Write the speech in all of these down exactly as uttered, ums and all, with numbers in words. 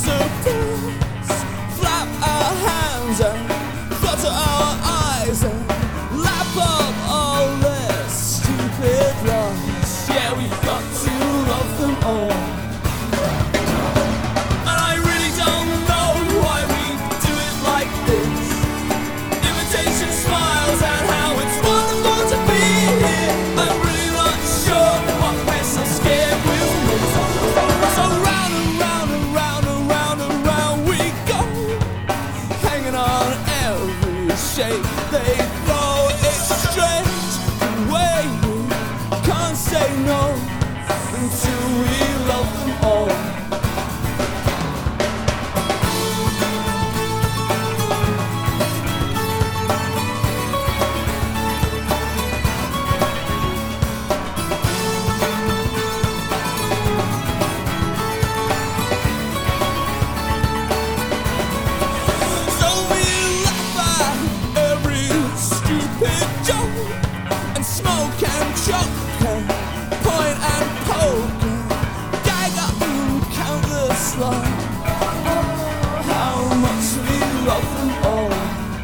surprise, flap our hands and flutter our eyes and lap up all their stupid lies. Yeah, we've got to love them all. And I really don't know why we do it like this. Imitation smiles and how it's wonderful to be here. I'm really not sure what we're so scared we'll miss. So round and round and round and round and round we go, hanging on every shape they throw. It's strange the way we can't say no until we love them all. So we laugh at every stupid joke and smoke and choke and point and poke and gag up and countless love. How much we love them all.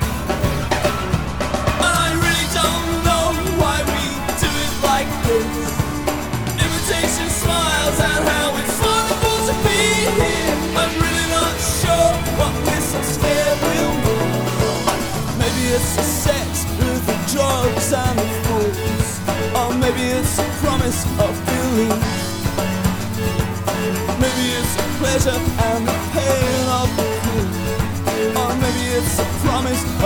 And I really don't know why we do it like this. Imitation smiles and how it's wonderful to be here. I'm really not sure what we're so scared we'll miss. Maybe it's the sex with the drugs and the fools, or maybe it's the promise of belief. Maybe it's the pleasure and the pain of the cool, or maybe it's the promise